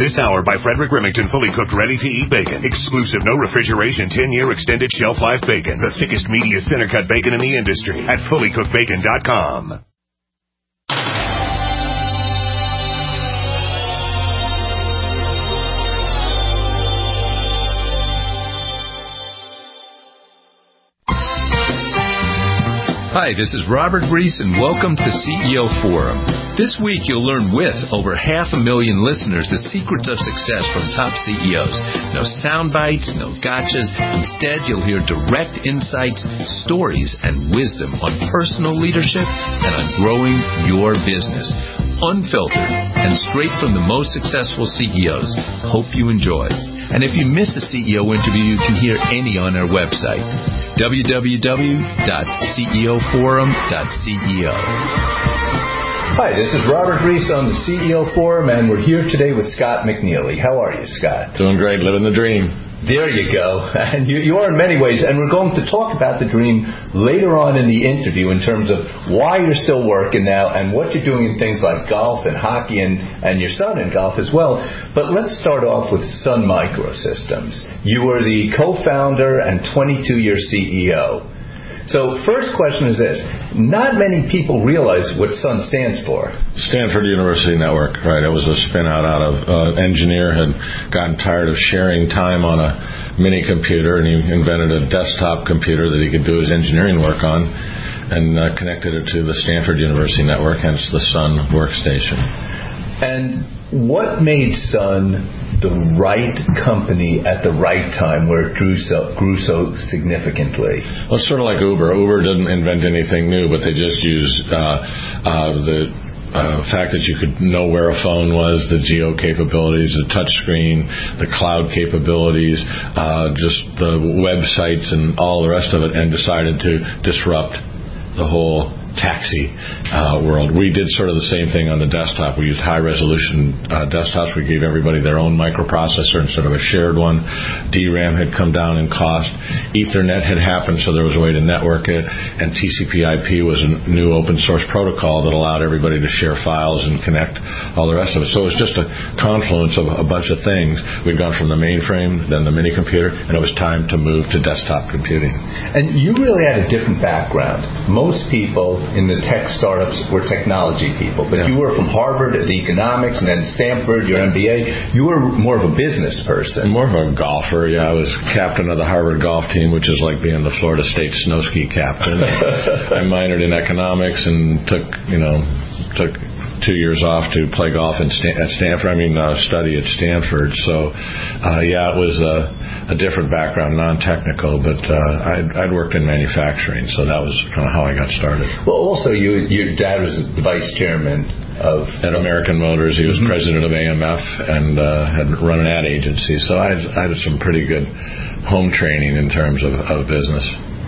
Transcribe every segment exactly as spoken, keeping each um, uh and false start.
This hour by Frederick Remington, fully cooked, ready-to-eat bacon. Exclusive, no refrigeration, ten-year extended shelf life bacon. The thickest, meatiest, center-cut bacon in the industry at fully cooked bacon dot com. Hi, this is Robert Reese, and welcome to C E O Forum. This week, you'll learn with over half a million listeners the secrets of success from top C E Os. No sound bites, no gotchas. Instead, you'll hear direct insights, stories, and wisdom on personal leadership and on growing your business. Unfiltered and straight from the most successful C E Os. Hope you enjoy. And if you miss a C E O interview, you can hear any on our website, w w w dot c e o forum dot c e o. Hi, this is Robert Reese on the C E O Forum, and we're here today with Scott McNeely. How are you, Scott? Doing great, living the dream. There you go. And you, you are in many ways, and we're going to talk about the dream later on in the interview in terms of why you're still working now and what you're doing in things like golf and hockey and, and your son in golf as well. But let's start off with Sun Microsystems. You were the co-founder and twenty-two-year C E O. So first question is this. Not many people realize what Sun stands for. Stanford University Network, right. It was a spin out out of uh, engineer had gotten tired of sharing time on a mini computer, and he invented a desktop computer that he could do his engineering work on and uh, connected it to the Stanford University Network, hence the Sun workstation. And what made Sun the right company at the right time where it grew so, grew so significantly? Well, it's sort of like Uber. Uber didn't invent anything new, but they just used uh, uh, the uh, fact that you could know where a phone was, the geo capabilities, the touch screen, the cloud capabilities, uh, just the websites and all the rest of it, and decided to disrupt the whole taxi uh, world. We did sort of the same thing on the desktop. We used high-resolution uh, desktops. We gave everybody their own microprocessor instead of a shared one. D RAM had come down in cost. Ethernet had happened, so there was a way to network it. And T C P I P was a new open-source protocol that allowed everybody to share files and connect all the rest of it. So it was just a confluence of a bunch of things. We'd gone from the mainframe, then the mini-computer, and it was time to move to desktop computing. And you really had a different background. Most people in the tech startups were technology people, but yeah. You were from Harvard at economics and then Stanford, your M B A. You were more of a business person. More of a golfer, yeah. I was captain of the Harvard golf team, which is like being the Florida State snow ski captain. I minored in economics and took, you know, took two years off to play golf in Stan- at Stanford. I mean, uh, study at Stanford. So, uh, yeah, it was a, a different background, non-technical, but uh, I'd, I'd worked in manufacturing, so that was kind of how I got started. Well, also, you, your dad was the vice chairman of at American Motors. He was mm-hmm. president of A M F and uh, had run an ad agency. So I had, I had some pretty good home training in terms of, of business.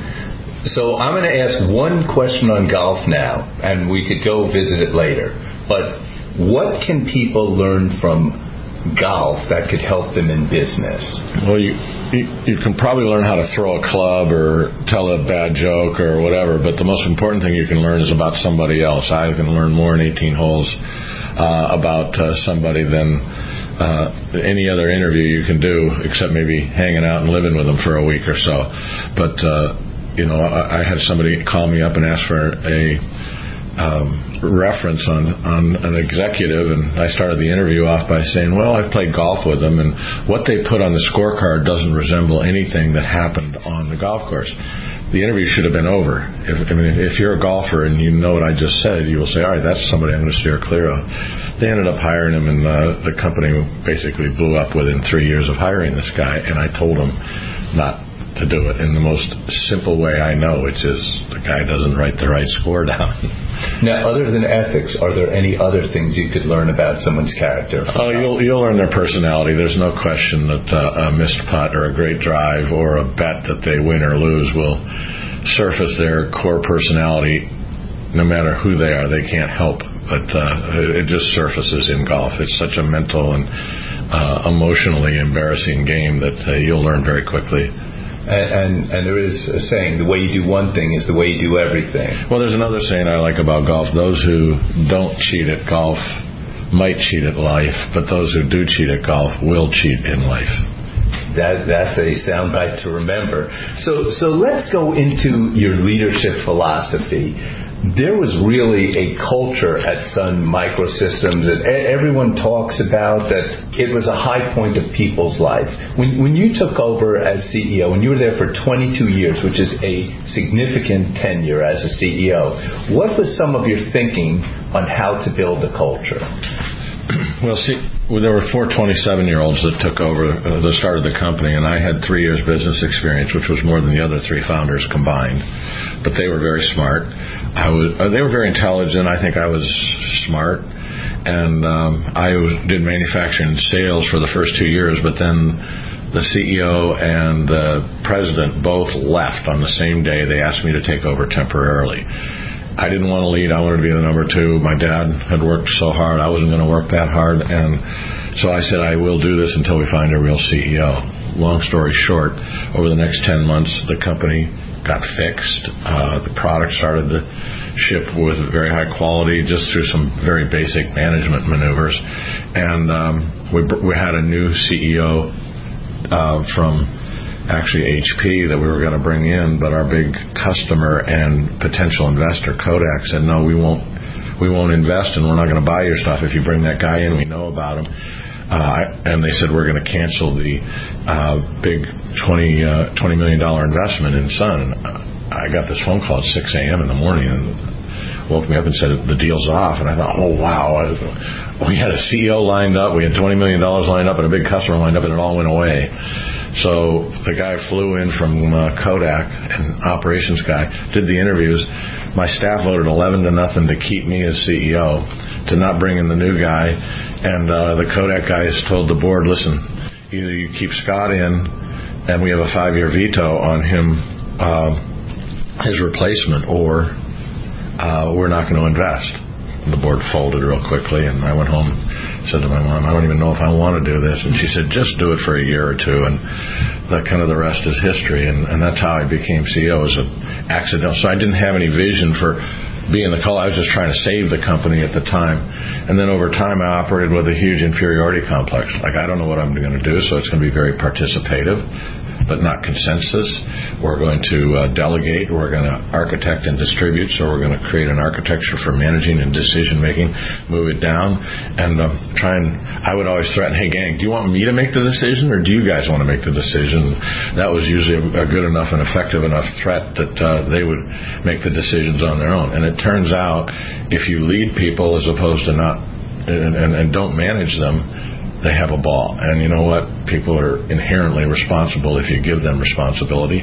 So I'm going to ask one question on golf now, and we could go visit it later. But what can people learn from golf that could help them in business? Well, you, you you can probably learn how to throw a club or tell a bad joke or whatever, but the most important thing you can learn is about somebody else. I can learn more in eighteen holes uh, about uh, somebody than uh, any other interview you can do, except maybe hanging out and living with them for a week or so. But, uh, you know, I, I had somebody call me up and ask for a Um, reference on, on an executive, and I started the interview off by saying, well, I've played golf with them, and what they put on the scorecard doesn't resemble anything that happened on the golf course. The interview should have been over. If, I mean, if you're a golfer and you know what I just said, you will say, all right, that's somebody I'm going to steer clear of. They ended up hiring him, and uh, the company basically blew up within three years of hiring this guy, and I told him not to do it in the most simple way I know, which is the guy doesn't write the right score down. Now, other than ethics, are there any other things you could learn about someone's character? Oh, you'll you'll learn their personality. There's no question that uh, a missed putt or a great drive or a bet that they win or lose will surface their core personality. No matter who they are, they can't help, but uh, it just surfaces in golf. It's such a mental and uh, emotionally embarrassing game that uh, you'll learn very quickly. And, and and there is a saying, the way you do one thing is the way you do everything. Well, there's another saying I like about golf. Those who don't cheat at golf might cheat at life, but those who do cheat at golf will cheat in life. That, that's a soundbite to remember. So, so let's go into your leadership philosophy. There was really a culture at Sun Microsystems that everyone talks about, that it was a high point of people's life. When, when you took over as C E O, and you were there for twenty-two years, which is a significant tenure as a C E O, what was some of your thinking on how to build a culture? Well, see, well, there were four twenty-seven-year-olds that took over uh, the start of the company, and I had three years business experience, which was more than the other three founders combined. But they were very smart. I was. Uh, they were very intelligent. I think I was smart, and um, I was, did manufacturing and sales for the first two years. But then the C E O and the president both left on the same day. They asked me to take over temporarily. I didn't want to lead. I wanted to be the number two. My dad had worked so hard. I wasn't going to work that hard. And so I said, I will do this until we find a real C E O. Long story short, over the next ten months, the company got fixed. Uh, the product started to ship with very high quality, just through some very basic management maneuvers. And um, we, we had a new C E O uh, from actually H P that we were going to bring in, but our big customer and potential investor, Kodak, said, no, we won't we won't invest, and we're not going to buy your stuff if you bring that guy in. We know about him. Uh, and they said, we're going to cancel the uh, big twenty million dollars investment in Sun. And I got this phone call at six a.m. in the morning and woke me up and said, the deal's off. And I thought, oh, wow. We had a C E O lined up. We had twenty million dollars lined up and a big customer lined up, and it all went away. So the guy flew in from uh, Kodak, an operations guy, did the interviews. My staff voted eleven to nothing to keep me as C E O, to not bring in the new guy. And uh, the Kodak guys told the board, listen, either you keep Scott in, and we have a five-year veto on him, uh, his replacement, or uh, we're not going to invest. And the board folded real quickly, and I went home, said to my mom, I don't even know if I want to do this. And she said, just do it for a year or two, and that kind of the rest is history. And, and that's how I became C E O, as an accident. So I didn't have any vision for being the call. I was just trying to save the company at the time. And then over time, I operated with a huge inferiority complex. Like, I don't know what I'm going to do, so it's going to be very participative, but not consensus. We're going to uh, delegate. We're going to architect and distribute. So we're going to create an architecture for managing and decision making, move it down, and um, try and. I would always threaten, hey gang, do you want me to make the decision, or do you guys want to make the decision? That was usually a, a good enough and effective enough threat that uh, they would make the decisions on their own. And it turns out, if you lead people as opposed to not, and, and, and don't manage them, they have a ball. And you know what? People are inherently responsible if you give them responsibility.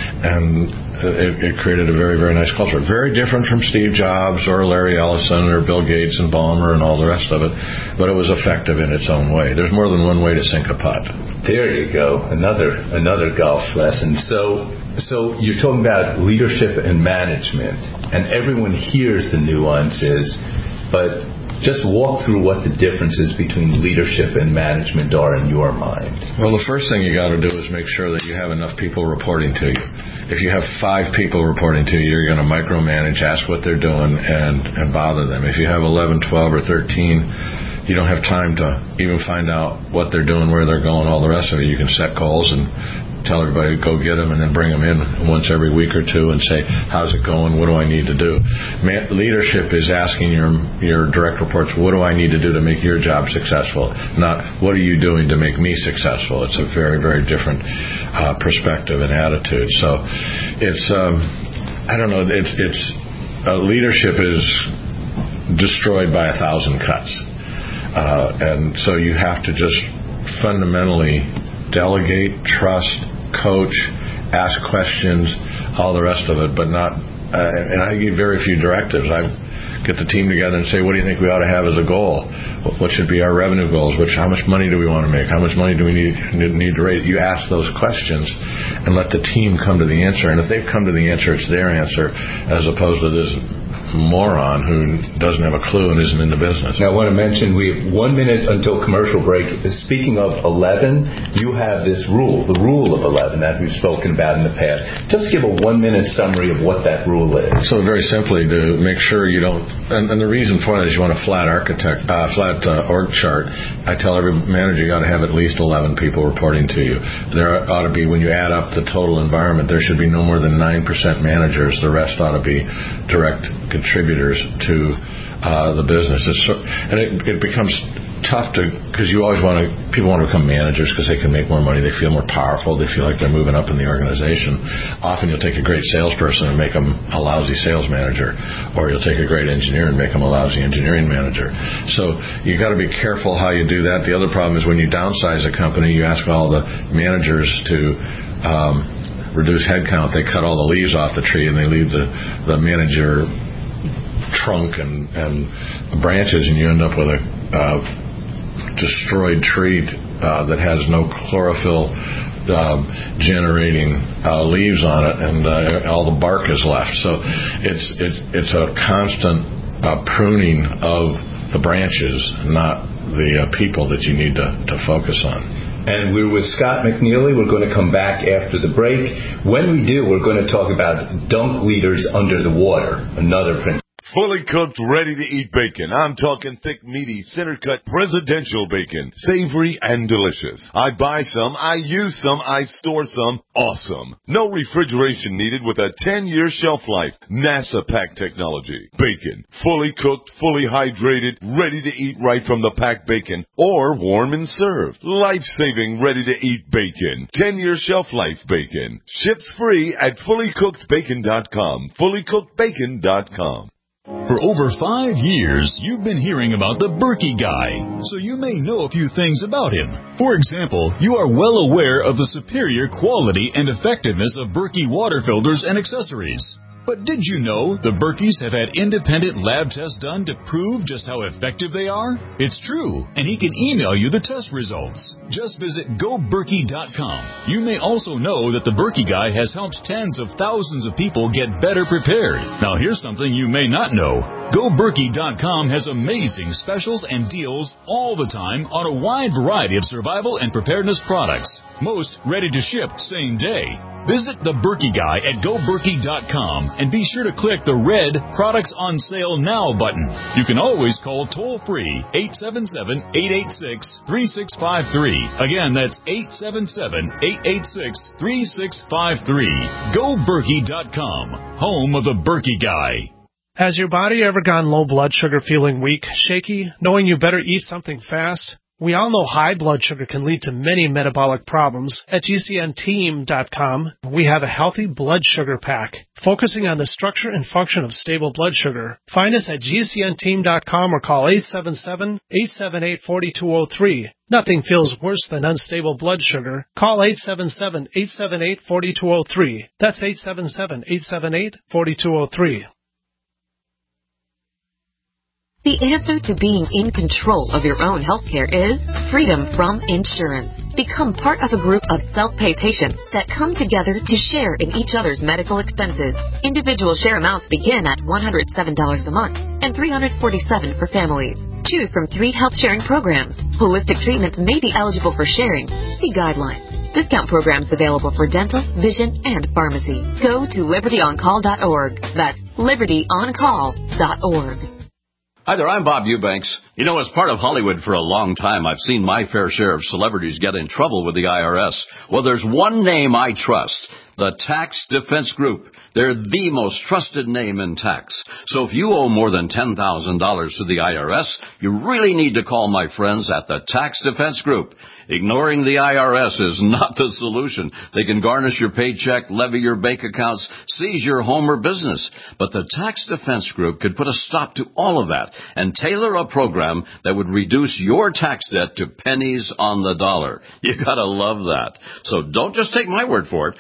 And it, it created a very, very nice culture. Very different from Steve Jobs or Larry Ellison or Bill Gates and Ballmer and all the rest of it. But it was effective in its own way. There's more than one way to sink a putt. There you go. Another another golf lesson. So so you're talking about leadership and management, and everyone hears the nuances, but just walk through what the differences between leadership and management are in your mind. Well, the first thing you got to do is make sure that you have enough people reporting to you. If you have five people reporting to you, you're going to micromanage, ask what they're doing, and, and bother them. If you have eleven, twelve, or thirteen, you don't have time to even find out what they're doing, where they're going, all the rest of it. You can set goals and tell everybody to go get them, and then bring them in once every week or two and say, how's it going? What do I need to do? Man, leadership is asking your your direct reports, what do I need to do to make your job successful? Not, what are you doing to make me successful? It's a very, very different uh, perspective and attitude. So it's, um, I don't know, it's, it's uh, leadership is destroyed by a thousand cuts. Uh, and so you have to just fundamentally delegate, trust, coach, ask questions, all the rest of it, but not, uh, and I give very few directives. I get the team together and say, what do you think we ought to have as a goal? What should be our revenue goals? Which, how much money do we want to make? How much money do we need, need to raise? You ask those questions and let the team come to the answer. And if they've come to the answer, it's their answer, as opposed to this moron who doesn't have a clue and isn't in the business. Now, I want to mention we have one minute until commercial break. Speaking of eleven, you have this rule, the rule of eleven that we've spoken about in the past. Just give a one-minute summary of what that rule is. So very simply, to make sure you don't, and, and the reason for that is you want a flat architect, uh, flat uh, org chart. I tell every manager you got to have at least eleven people reporting to you. There ought to be, when you add up the total environment, there should be no more than nine percent managers. The rest ought to be direct contributors to uh, the business. It's so, and it, it becomes tough to, because you always want to, people want to become managers because they can make more money, they feel more powerful, they feel like they're moving up in the organization. Often you'll take a great salesperson and make them a lousy sales manager, or you'll take a great engineer and make them a lousy engineering manager. So you got to be careful how you do that. The other problem is when you downsize a company, you ask all the managers to um, reduce headcount, they cut all the leaves off the tree and they leave the, the manager trunk and, and branches, and you end up with a uh, destroyed tree uh, that has no chlorophyll uh, generating uh, leaves on it, and uh, all the bark is left. So it's it's it's a constant uh, pruning of the branches, not the uh, people that you need to, to focus on. And we're with Scott McNeely. We're going to come back after the break. When we do, we're going to talk about dunk leaders under the water, another principle. Fully cooked, ready-to-eat bacon. I'm talking thick, meaty, center-cut, presidential bacon. Savory and delicious. I buy some, I use some, I store some. Awesome. No refrigeration needed with a ten-year shelf life. NASA pack technology. Bacon. Fully cooked, fully hydrated, ready to eat right from the packed bacon. Or warm and served. Life-saving, ready-to-eat bacon. ten-year shelf life bacon. Ships free at fully cooked bacon dot com. fully cooked bacon dot com. For over five years, you've been hearing about the Berkey Guy, so you may know a few things about him. For example, you are well aware of the superior quality and effectiveness of Berkey water filters and accessories. But did you know the Berkeys have had independent lab tests done to prove just how effective they are? It's true, and he can email you the test results. Just visit go berkey dot com. You may also know that the Berkey Guy has helped tens of thousands of people get better prepared. Now here's something you may not know. go berkey dot com has amazing specials and deals all the time on a wide variety of survival and preparedness products. Most ready to ship same day. Visit the Berkey Guy at go berkey dot com and be sure to click the red Products on Sale Now button. You can always call toll-free eight seven seven, eight eight six, three six five three. Again, that's eight seven seven, eight eight six, three six five three. go berkey dot com, home of the Berkey Guy. Has your body ever gone low blood sugar, feeling weak, shaky, knowing you better eat something fast? We all know high blood sugar can lead to many metabolic problems. At G C N team dot com, we have a healthy blood sugar pack, focusing on the structure and function of stable blood sugar. Find us at G C N team dot com or call eight seven seven, eight seven eight, four two zero three. Nothing feels worse than unstable blood sugar. Call eight seven seven, eight seven eight, four two zero three. That's eight seven seven, eight seven eight, four two zero three. The answer to being in control of your own healthcare is freedom from insurance. Become part of a group of self-pay patients that come together to share in each other's medical expenses. Individual share amounts begin at one hundred seven dollars a month and three hundred forty-seven dollars for families. Choose from three health sharing programs. Holistic treatments may be eligible for sharing. See guidelines. Discount programs available for dental, vision, and pharmacy. Go to liberty on call dot org. That's liberty on call dot org. Hi there, I'm Bob Eubanks. You know, as part of Hollywood for a long time, I've seen my fair share of celebrities get in trouble with the I R S. Well, there's one name I trust, the Tax Defense Group. They're the most trusted name in tax. So if you owe more than ten thousand dollars to the I R S, you really need to call my friends at the Tax Defense Group. Ignoring the I R S is not the solution. They can garnish your paycheck, levy your bank accounts, seize your home or business. But the Tax Defense Group could put a stop to all of that and tailor a program that would reduce your tax debt to pennies on the dollar. You gotta love that. So don't just take my word for it. Call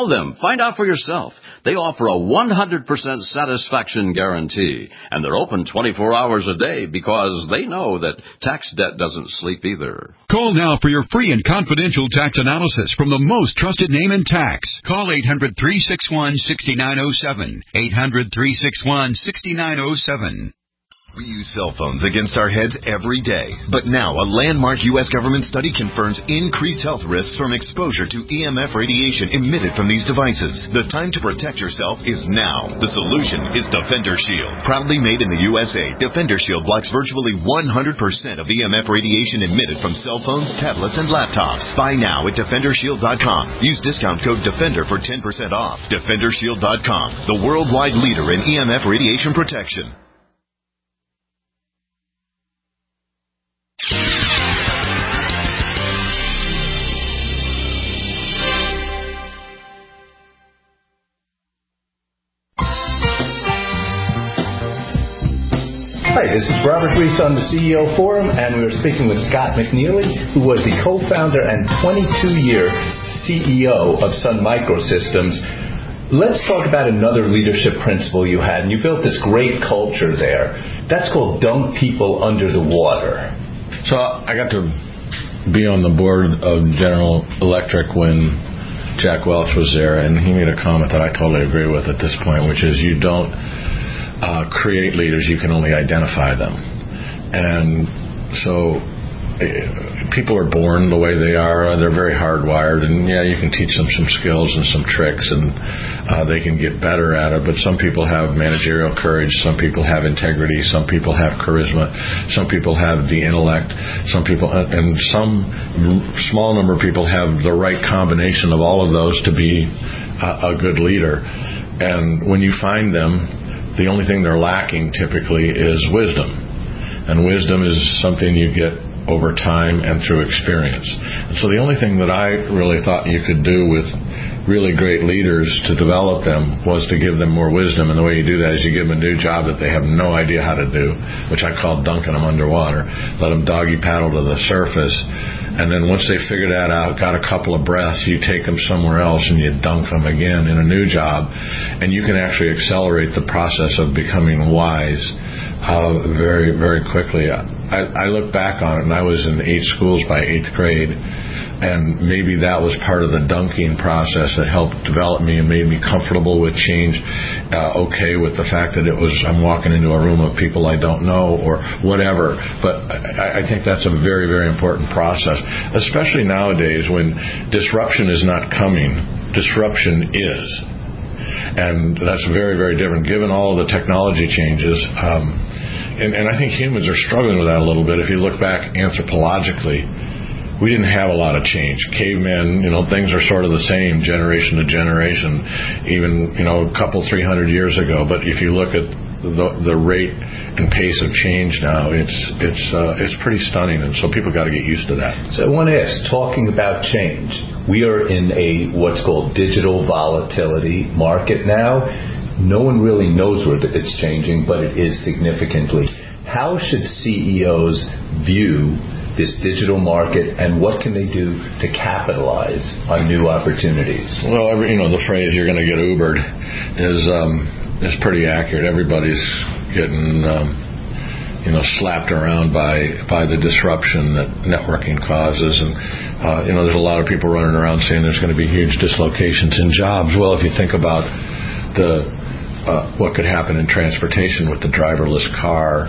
Call them. Find out for yourself. They offer a one hundred percent satisfaction guarantee, and they're open twenty-four hours a day because they know that tax debt doesn't sleep either. Call now for your free and confidential tax analysis from the most trusted name in tax. Call eight hundred, three six one, six nine zero seven. eight hundred, three six one, six nine zero seven. We use cell phones against our heads every day. But now, a landmark U S government study confirms increased health risks from exposure to E M F radiation emitted from these devices. The time to protect yourself is now. The solution is Defender Shield. Proudly made in the U S A, Defender Shield blocks virtually one hundred percent of E M F radiation emitted from cell phones, tablets, and laptops. Buy now at Defender Shield dot com. Use discount code DEFENDER for ten percent off. Defender Shield dot com, the worldwide leader in E M F radiation protection. Hi, this is Robert Reese on the C E O Forum, and we are speaking with Scott McNeely, who was the co-founder and twenty-two-year C E O of Sun Microsystems. Let's talk about another leadership principle you had, and you built this great culture there. That's called dunk people under the water. So I got to be on the board of General Electric when Jack Welch was there, and he made a comment that I totally agree with at this point, which is you don't Uh, create leaders, you can only identify them. And so uh, people are born the way they are. They're very hardwired, and yeah, you can teach them some skills and some tricks, and uh, they can get better at it. But some people have managerial courage, some people have integrity, some people have charisma, some people have the intellect, some people, and some small number of people have the right combination of all of those to be a, a good leader. And when you find them, the only thing they're lacking typically is wisdom. And wisdom is something you get over time and through experience. And so the only thing that I really thought you could do with really great leaders to develop them was to give them more wisdom. And the way you do that is you give them a new job that they have no idea how to do, which I call dunking them underwater. Let them doggy paddle to the surface. And then once they figure that out, got a couple of breaths, you take them somewhere else and you dunk them again in a new job. And you can actually accelerate the process of becoming wise uh, very, very quickly. I, I look back on it, and I was in eight schools by eighth grade. And maybe that was part of the dunking process that helped develop me and made me comfortable with change, uh, okay with the fact that it was I'm walking into a room of people I don't know or whatever. But I, I think that's a very, very important process, especially nowadays when disruption is not coming, disruption is. And that's very, very different given all of the technology changes. Um, and, and I think humans are struggling with that a little bit. If you look back anthropologically, we didn't have a lot of change. Cavemen, you know, things are sort of the same generation to generation, even, you know, a couple, three hundred years ago. But if you look at the, the rate and pace of change now, it's it's uh, it's pretty stunning, and so people got to get used to that. So I want to ask, talking about change, we are in a what's called digital volatility market now. No one really knows where it's changing, but it is significantly. How should C E Os view this digital market, and what can they do to capitalize on new opportunities? Well, every, you know, the phrase "you're going to get Ubered" is um, is pretty accurate. Everybody's getting um, you know slapped around by by the disruption that networking causes, and uh, you know there's a lot of people running around saying there's going to be huge dislocations in jobs. Well, if you think about the uh, what could happen in transportation with the driverless car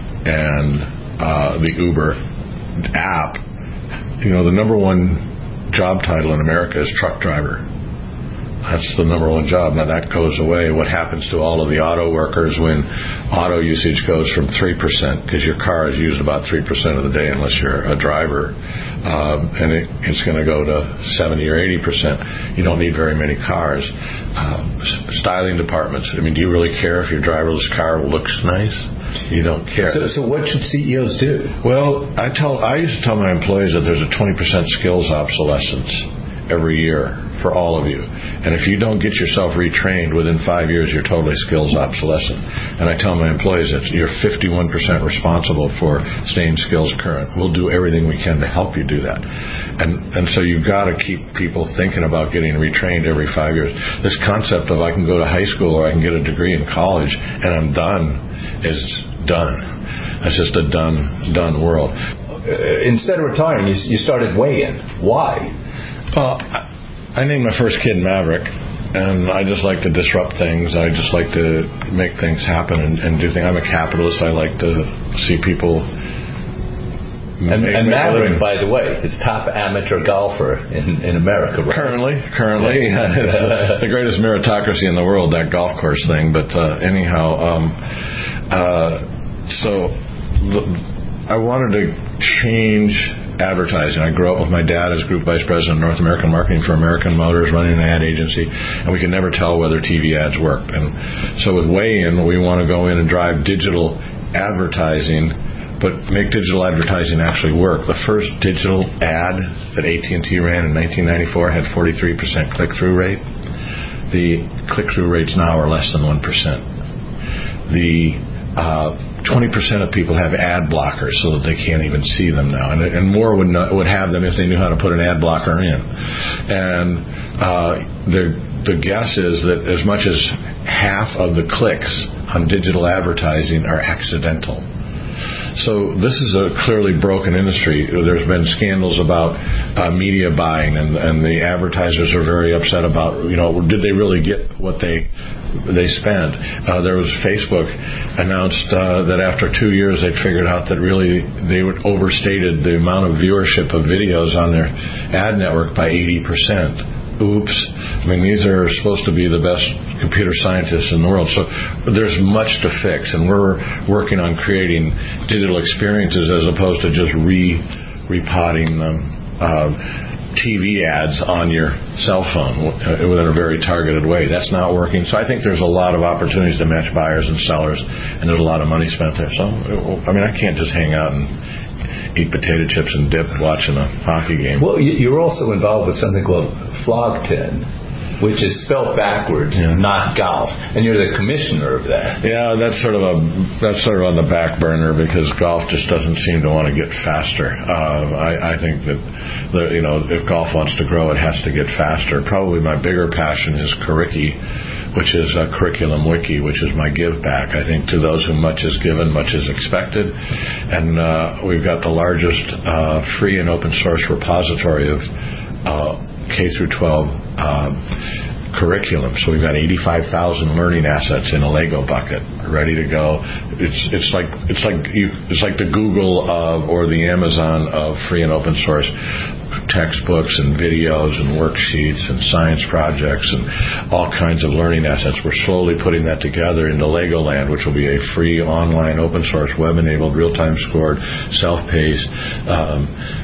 and uh, the Uber app, you know, the number one job title in America is truck driver. That's the number one job. Now that goes away. What happens to all of the auto workers when auto usage goes from three percent, because your car is used about three percent of the day unless you're a driver, um, and it, it's going to go to seventy or eighty percent. You don't need very many cars. Uh, styling departments, I mean, do you really care if your driverless car looks nice? You don't care. So, so what should C E Os do? Well, I tell I used to tell my employees that there's a twenty percent skills obsolescence. every year for all of you. And if you don't get yourself retrained within five years, you're totally skills obsolescent. And I tell my employees that you're fifty-one percent responsible for staying skills current. We'll do everything we can to help you do that. And and so you've got to keep people thinking about getting retrained every five years. This concept of I can go to high school or I can get a degree in college and I'm done is done. It's just a done, done world. Uh, instead of retiring, you, you started weighing. Why? Well, I, I named my first kid Maverick, and I just like to disrupt things. I just like to make things happen and, and do things. I'm a capitalist. I like to see people. And, and Maverick, by the way, is top amateur golfer in, in America, right? Currently, currently. It's the greatest meritocracy in the world, that golf course thing. But uh, anyhow, um, uh, so I wanted to change advertising. I grew up with my dad as Group Vice President of North American Marketing for American Motors, running an ad agency, and we could never tell whether T V ads worked. And so with Weigh-In, we want to go in and drive digital advertising, but make digital advertising actually work. The first digital ad that A T and T ran in nineteen ninety-four had forty-three percent click-through rate. The click-through rates now are less than one percent. The uh, twenty percent of people have ad blockers so that they can't even see them now. And, and more would, not, would have them if they knew how to put an ad blocker in. And uh, the, the guess is that as much as half of the clicks on digital advertising are accidental. So this is a clearly broken industry. There's been scandals about uh, media buying, and, and the advertisers are very upset about, you know, did they really get what they they spent? Uh, there was Facebook announced uh, that after two years they'd figured out that really they would overstated the amount of viewership of videos on their ad network by eighty percent. Oops. I mean, these are supposed to be the best computer scientists in the world. So there's much to fix, and we're working on creating digital experiences as opposed to just re repotting them. Uh, T V ads on your cell phone within a very targeted way. That's not working. So I think there's a lot of opportunities to match buyers and sellers, and there's a lot of money spent there. So, I mean, I can't just hang out and eat potato chips and dip watching a hockey game. Well, you're also involved with something called Flogpin, which is spelled backwards, yeah. Not golf, and you're the commissioner of that. Yeah, that's sort of a that's sort of on the back burner because golf just doesn't seem to want to get faster. Uh, I, I think that the, you know, if golf wants to grow, it has to get faster. Probably my bigger passion is Curriki, which is a curriculum wiki, which is my give back. I think to those who much is given, much is expected, and uh, we've got the largest uh, free and open source repository of uh, K through twelve uh, curriculum. So we've got eighty-five thousand learning assets in a Lego bucket, ready to go. It's it's like it's like you, it's like the Google of or the Amazon of free and open source textbooks and videos and worksheets and science projects and all kinds of learning assets. We're slowly putting that together into Legoland, which will be a free online open source web-enabled, real-time scored, self-paced, um,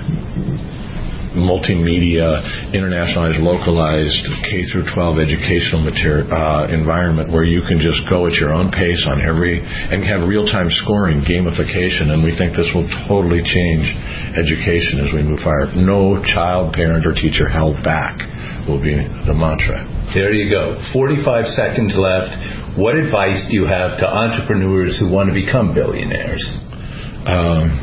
multimedia, internationalized, localized K through twelve educational material uh, environment where you can just go at your own pace on every and have real-time scoring, gamification, and we think this will totally change education as we move forward. No child, parent, or teacher held back will be the mantra. There you go. forty-five seconds left. What advice do you have to entrepreneurs who want to become billionaires? Um,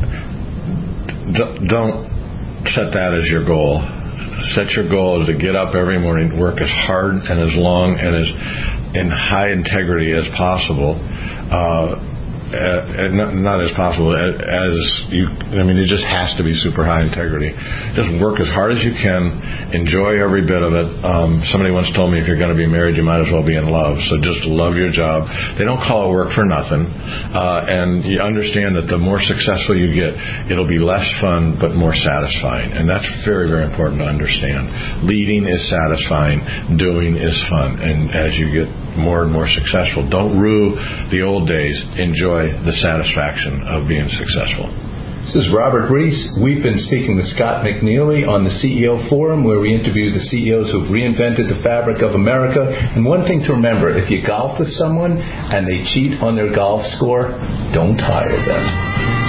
d- don't set that as your goal. Set your goal as to get up every morning, work as hard and as long and as in high integrity as possible. Uh, Uh, not, not as possible as, as you. I mean, it just has to be super high integrity. Just work as hard as you can. Enjoy every bit of it. Um, somebody once told me if you're going to be married, you might as well be in love. So just love your job. They don't call it work for nothing. Uh, and you understand that the more successful you get, it'll be less fun but more satisfying. And that's very, very important to understand. Leading is satisfying. Doing is fun. And as you get more and more successful, don't rue the old days. Enjoy the satisfaction of being successful. This is Robert Reese. We've been speaking with Scott McNeely on the C E O Forum, where we interview the C E Os who've reinvented the fabric of America. And one thing to remember, if you golf with someone and they cheat on their golf score, don't hire them.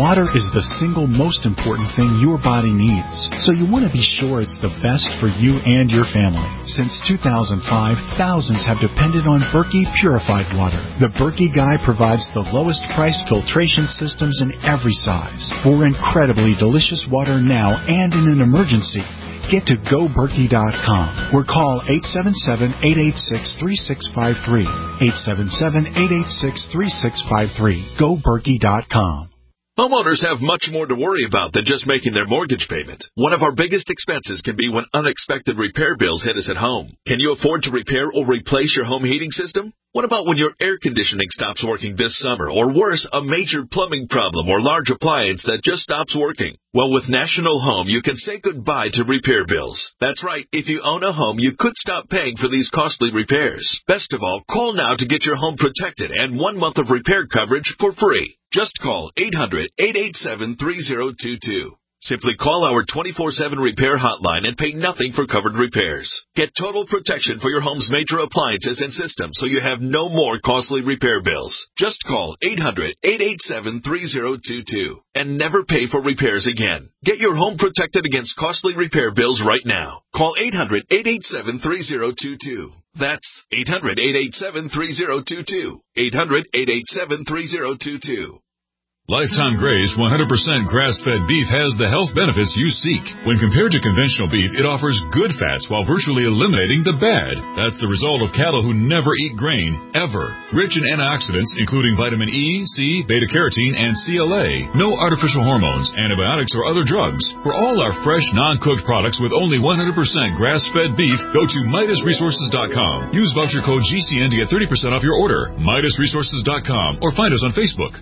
Water is the single most important thing your body needs, so you want to be sure it's the best for you and your family. Since two thousand five, thousands have depended on Berkey purified water. The Berkey Guy provides the lowest price filtration systems in every size for incredibly delicious water now and in an emergency. Get to go berkey dot com or call eight seven seven, eight eight six, three six five three. eight seven seven, eight eight six, three six five three. go berkey dot com. Homeowners have much more to worry about than just making their mortgage payment. One of our biggest expenses can be when unexpected repair bills hit us at home. Can you afford to repair or replace your home heating system? What about when your air conditioning stops working this summer? Or worse, a major plumbing problem or large appliance that just stops working? Well, with National Home, you can say goodbye to repair bills. That's right. If you own a home, you could stop paying for these costly repairs. Best of all, call now to get your home protected and one month of repair coverage for free. Just call eight hundred, eight eight seven, three zero two two. Simply call our twenty-four seven repair hotline and pay nothing for covered repairs. Get total protection for your home's major appliances and systems so you have no more costly repair bills. Just call eight hundred, eight eight seven, three zero two two and never pay for repairs again. Get your home protected against costly repair bills right now. Call eight hundred, eight eight seven, three zero two two. That's eight hundred, eight eight seven, three zero two two. eight hundred, eight eight seven, three zero two two. Lifetime Graze one hundred percent grass-fed beef has the health benefits you seek. When compared to conventional beef, it offers good fats while virtually eliminating the bad. That's the result of cattle who never eat grain, ever. Rich in antioxidants, including vitamin E, C, beta-carotene, and C L A. No artificial hormones, antibiotics, or other drugs. For all our fresh, non-cooked products with only one hundred percent grass-fed beef, go to Midas Resources dot com. Use voucher code G C N to get thirty percent off your order. Midas Resources dot com or find us on Facebook.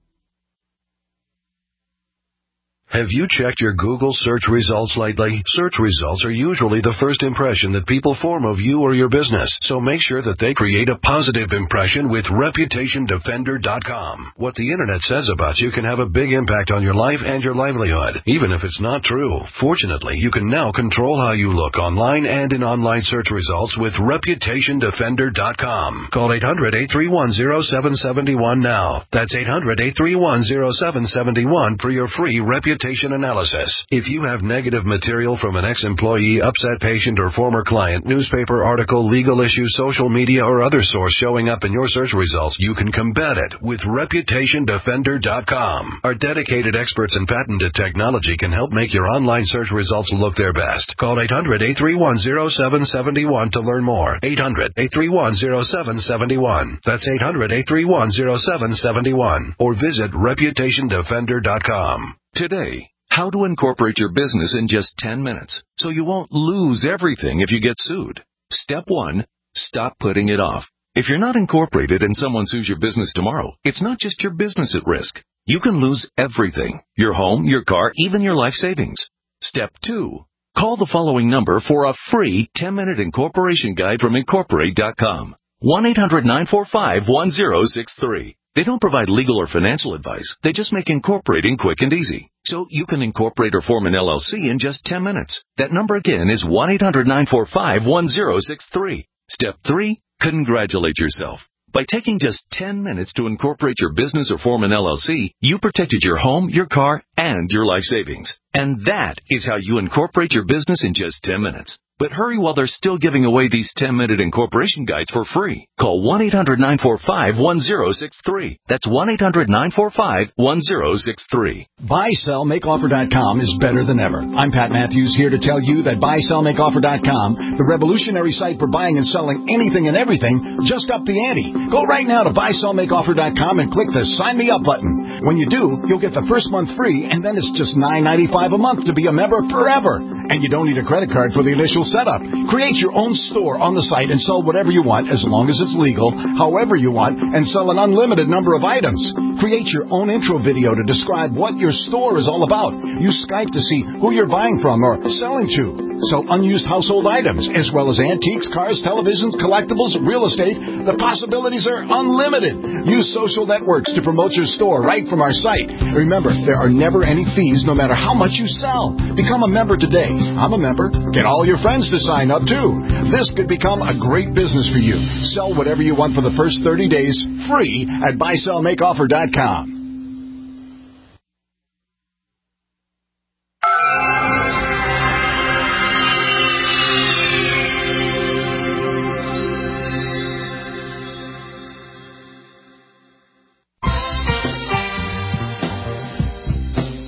Have you checked your Google search results lately? Search results are usually the first impression that people form of you or your business, so make sure that they create a positive impression with Reputation Defender dot com. What the internet says about you can have a big impact on your life and your livelihood, even if it's not true. Fortunately, you can now control how you look online and in online search results with Reputation Defender dot com. Call eight hundred, eight three one, zero seven seven one now. That's eight hundred, eight three one, zero seven seven one for your free reputation analysis. If you have negative material from an ex-employee, upset patient, or former client, newspaper article, legal issue, social media, or other source showing up in your search results, you can combat it with Reputation Defender dot com. Our dedicated experts in patented technology can help make your online search results look their best. Call eight hundred, eight three one, zero seven seven one to learn more. eight hundred, eight three one, zero seven seven one. That's eight hundred, eight three one, zero seven seven one. Or visit Reputation Defender dot com. Today, how to incorporate your business in just ten minutes so you won't lose everything if you get sued. Step one, stop putting it off. If you're not incorporated and someone sues your business tomorrow, it's not just your business at risk. You can lose everything, your home, your car, even your life savings. Step two, call the following number for a free ten-minute incorporation guide from Incorporate dot com. one eight hundred, nine four five, one zero six three. They don't provide legal or financial advice. They just make incorporating quick and easy. So you can incorporate or form an L L C in just ten minutes. That number again is one eight hundred, nine four five, one zero six three. Step three, congratulate yourself. By taking just ten minutes to incorporate your business or form an L L C, you protected your home, your car, and your life savings. And that is how you incorporate your business in just ten minutes. But hurry while they're still giving away these ten-minute incorporation guides for free. Call one eight hundred, nine four five, one zero six three. That's one eight hundred, nine four five, one zero six three. buy sell make offer dot com is better than ever. I'm Pat Matthews here to tell you that buy sell make offer dot com, the revolutionary site for buying and selling anything and everything, just upped the ante. Go right now to buy sell make offer dot com and click the Sign Me Up button. When you do, you'll get the first month free, and then it's just nine ninety-five a month to be a member forever. And you don't need a credit card for the initial setup. Create your own store on the site and sell whatever you want as long as it's legal, however you want, and sell an unlimited number of items. Create your own intro video to describe what your store is all about. Use Skype to see who you're buying from or selling to. Sell unused household items, as well as antiques, cars, televisions, collectibles, real estate. The possibilities are unlimited. Use social networks to promote your store right from our site. Remember, there are never any fees no matter how much you sell. Become a member today. I'm a member. Get all your friends to sign up too. This could become a great business for you. Sell whatever you want for the first thirty days free at buy sell make offer dot com.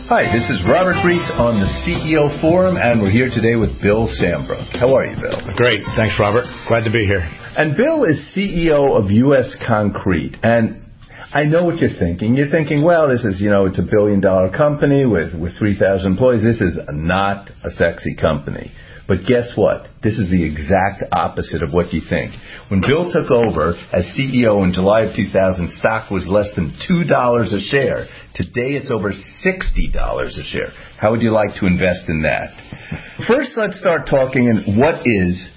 Hi, this is Robert Reese on the C E O Forum, and we're here today with Bill Sambrook. How are you, Bill? Great. Thanks, Robert. Glad to be here. And Bill is C E O of U S Concrete. And I know what you're thinking. You're thinking, well, this is, you know, it's a billion-dollar company with, with three thousand employees. This is not a sexy company. But guess what? This is the exact opposite of what you think. When Bill took over as C E O in July of two thousand, stock was less than two dollars a share. Today it's over sixty dollars a share. How would you like to invest in that? First, let's start talking in what is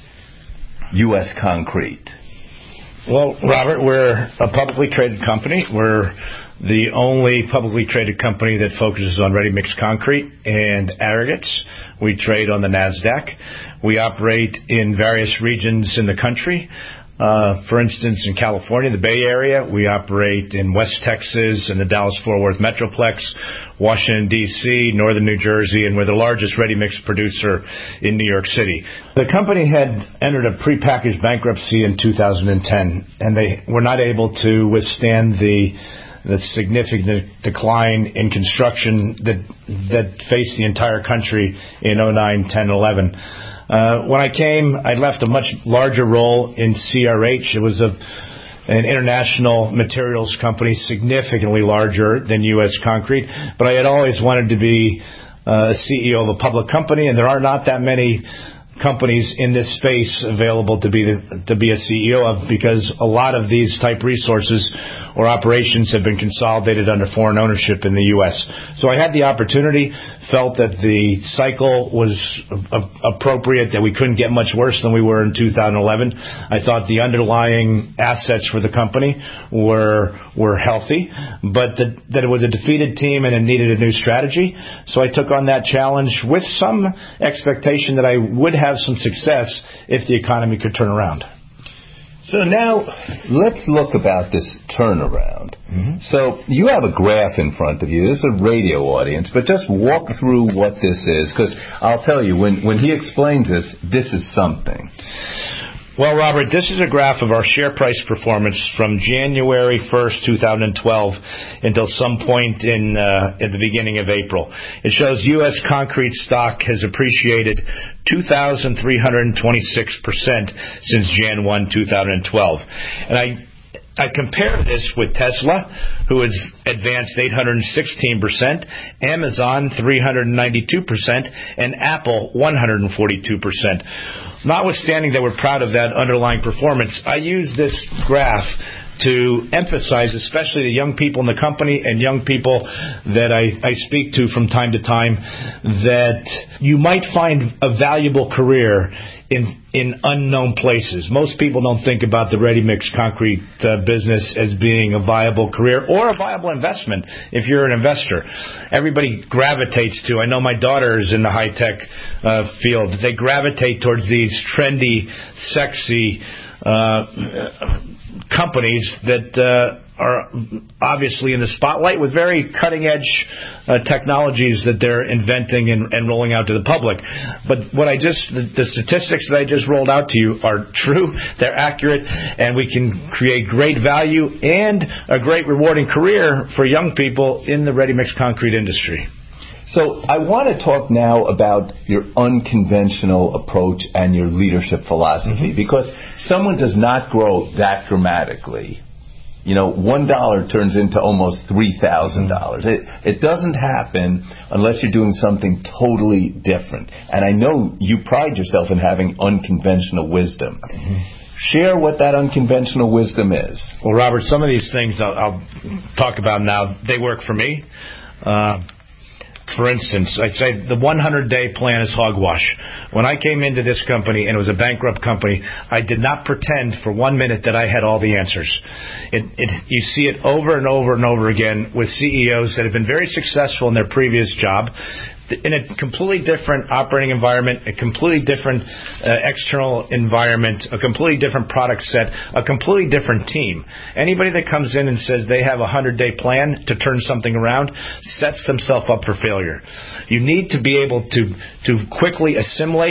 U S Concrete? Well, Robert, we're a publicly traded company. We're the only publicly traded company that focuses on ready-mix concrete and aggregates. We trade on the NASDAQ. We operate in various regions in the country. Uh, for instance, in California, the Bay Area, we operate in West Texas and the Dallas-Fort Worth Metroplex, Washington, D C, northern New Jersey, and we're the largest ready-mix producer in New York City. The company had entered a prepackaged bankruptcy in two thousand ten, and they were not able to withstand the the significant decline in construction that that faced the entire country in oh nine, ten, eleven. Uh, when I came, I left a much larger role in C R H. It was a, an international materials company, significantly larger than U S Concrete. But I had always wanted to be uh, a C E O of a public company, and there are not that many companies in this space available to be the, to be a C E O of, because a lot of these type resources or operations have been consolidated under foreign ownership in the U S. So I had the opportunity, felt that the cycle was a- appropriate, that we couldn't get much worse than we were in two thousand eleven. I thought the underlying assets for the company were were healthy, but that, that it was a defeated team and it needed a new strategy. So I took on that challenge with some expectation that I would have some success if the economy could turn around. So now, let's look about this turnaround. Mm-hmm. So you have a graph in front of you. This is a radio audience, but just walk through what this is, because I'll tell you, when, when he explains this, this is something. Well, Robert, this is a graph of our share price performance from January first, twenty twelve until some point in uh, at the beginning of April. It shows U S Concrete stock has appreciated two thousand three hundred twenty-six percent since January first, twenty twelve. And I I compare this with Tesla, who has advanced eight hundred sixteen percent, Amazon three hundred ninety-two percent, and Apple one hundred forty-two percent. Notwithstanding that we're proud of that underlying performance, I use this graph to emphasize, especially the young people in the company and young people that I, I speak to from time to time, that you might find a valuable career in in unknown places. Most people don't think about the ready-mix concrete uh, business as being a viable career or a viable investment if you're an investor. Everybody gravitates to, I know my daughter is in the high-tech uh, field, they gravitate towards these trendy, sexy uh, companies that uh, are obviously in the spotlight with very cutting-edge uh, technologies that they're inventing and, and rolling out to the public. But what I just, the, the statistics that I just rolled out to you are true, they're accurate, and we can create great value and a great rewarding career for young people in the ready-mix concrete industry. So I want to talk now about your unconventional approach and your leadership philosophy, mm-hmm. because someone does not grow that dramatically. You know, one dollar turns into almost three thousand dollars. It it doesn't happen unless you're doing something totally different. And I know you pride yourself in having unconventional wisdom. Mm-hmm. Share what that unconventional wisdom is. Well, Robert, some of these things I'll, I'll talk about now, they work for me. Uh, For instance, I'd say the hundred day plan is hogwash. When I came into this company and it was a bankrupt company, I did not pretend for one minute that I had all the answers. It, it, you see it over and over and over again with C E Os that have been very successful in their previous job, in a completely different operating environment, a completely different uh, external environment, a completely different product set, a completely different team. Anybody that comes in and says they have a hundred day plan to turn something around sets themselves up for failure. You need to be able to, to quickly assimilate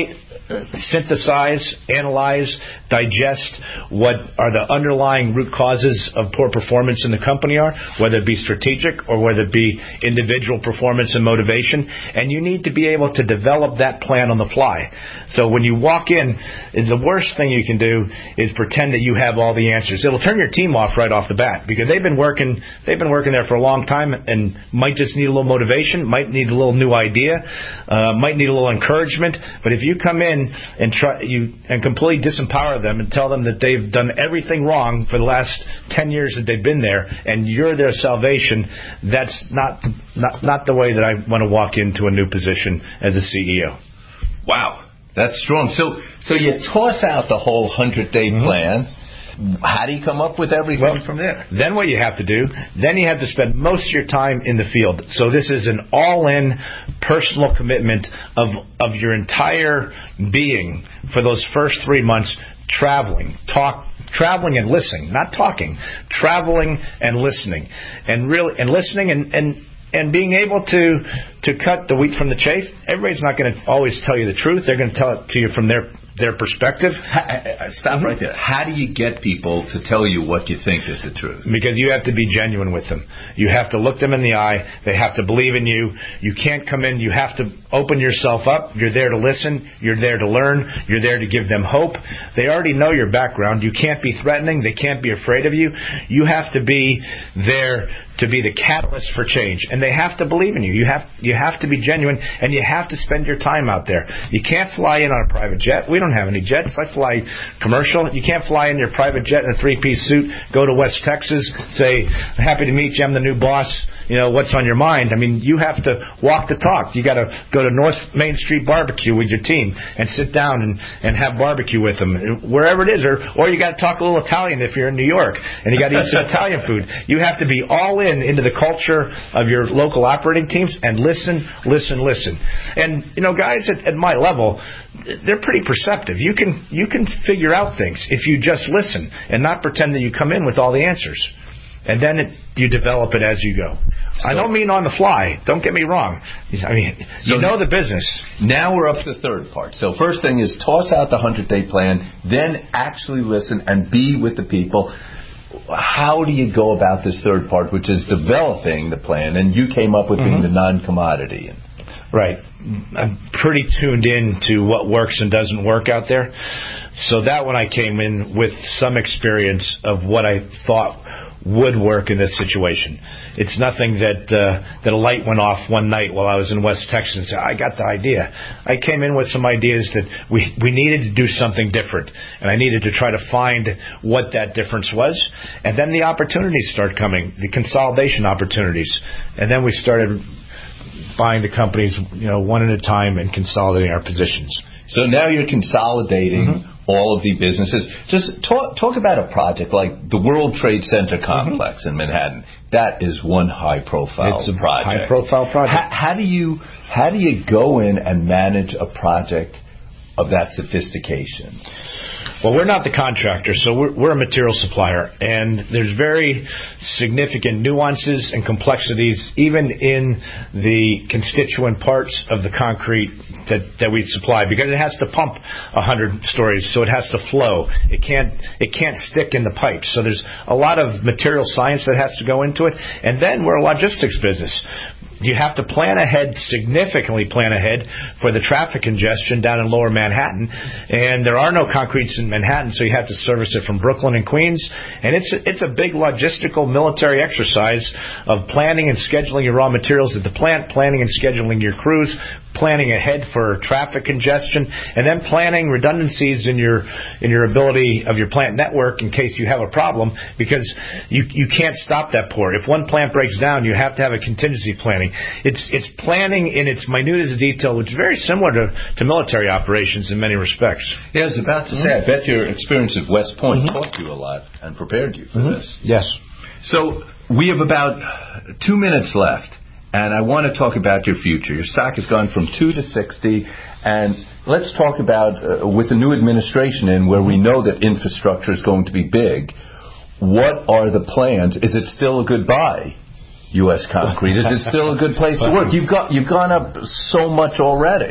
synthesize, analyze, digest what are the underlying root causes of poor performance in the company are, whether it be strategic or whether it be individual performance and motivation, and you need to be able to develop that plan on the fly. So when you walk in, the worst thing you can do is pretend that you have all the answers. It'll turn your team off right off the bat because they've been working they've been working there for a long time and might just need a little motivation, might need a little new idea, uh, might need a little encouragement. But if you come in and try you and completely disempower them and tell them that they've done everything wrong for the last ten years that they've been there and you're their salvation, that's not not not the way that I want to walk into a new position as a C E O. Wow, that's strong. So so you toss out the whole hundred-day mm-hmm. plan. How do you come up with everything well, from there? Then what you have to do, then you have to spend most of your time in the field. So this is an all-in personal commitment of of your entire being for those first three months, traveling, talk, traveling and listening, not talking, traveling and listening, and really and listening and and. And being able to to cut the wheat from the chaff. Everybody's not going to always tell you the truth. They're going to tell it to you from their their perspective. Stop mm-hmm. right there. How do you get people to tell you what you think is the truth? Because you have to be genuine with them. You have to look them in the eye. They have to believe in you. You can't come in. You have to open yourself up. You're there to listen. You're there to learn. You're there to give them hope. They already know your background. You can't be threatening. They can't be afraid of you. You have to be there to be the catalyst for change. And they have to believe in you. You have you have to be genuine, and you have to spend your time out there. You can't fly in on a private jet. We don't have any jets. I fly commercial. You can't fly in your private jet in a three-piece suit, go to West Texas, say, happy to meet you, I'm the new boss, you know, what's on your mind? I mean, you have to walk the talk. You got to go to North Main Street Barbecue with your team and sit down and, and have barbecue with them, wherever it is. Or, or you got to talk a little Italian if you're in New York, and you got to eat some Italian food. You have to be all in into the culture of your local operating teams and listen, listen, listen. And, you know, guys at, at my level, they're pretty perceptive. You can you can figure out things if you just listen and not pretend that you come in with all the answers. And then it, you develop it as you go. So, I don't mean on the fly. Don't get me wrong. I mean, you so know the business. Now we're up to the third part. So first thing is toss out the hundred-day plan, then actually listen and be with the people. How do you go about this third part, which is developing the plan? And you came up with mm-hmm. being the non-commodity. Right. I'm pretty tuned in to what works and doesn't work out there. So that when I came in with some experience of what I thought would work in this situation. It's nothing that uh, that a light went off one night while I was in West Texas and said, I got the idea. I came in with some ideas that we, we needed to do something different, and I needed to try to find what that difference was. And then the opportunities start coming, the consolidation opportunities. And then we started buying the companies, you know, one at a time and consolidating our positions. So now you're consolidating mm-hmm. all of the businesses. Just talk talk about a project like the World Trade Center complex mm-hmm. in Manhattan. That is one high-profile it's a project. High-profile project. How, how do you how do you go in and manage a project of that sophistication? Well, we're not the contractor, so we're, we're a material supplier, and there's very significant nuances and complexities even in the constituent parts of the concrete that, that we supply, because it has to pump one hundred stories, so it has to flow. It can't it can't stick in the pipes. So there's a lot of material science that has to go into it, and then we're a logistics business. You have to plan ahead, significantly plan ahead for the traffic congestion down in Lower Manhattan. And there are no concretes in Manhattan, so you have to service it from Brooklyn and Queens. And it's a, it's a big logistical military exercise of planning and scheduling your raw materials at the plant, planning and scheduling your crews, planning ahead for traffic congestion, and then planning redundancies in your in your ability of your plant network in case you have a problem, because you you can't stop that pour. If one plant breaks down, you have to have a contingency planning. It's it's planning in its minutest detail, which is very similar to, to military operations in many respects. Yeah, I was about to say, mm-hmm. I bet your experience at West Point mm-hmm. taught you a lot and prepared you for mm-hmm. this. Yes. So we have about two minutes left. And I want to talk about your future. Your stock has gone from two to sixty, and let's talk about uh, with the new administration in, where we know that infrastructure is going to be big. What are the plans? Is it still a good buy, U S Concrete? Is it still a good place to work? You've got you've gone up so much already.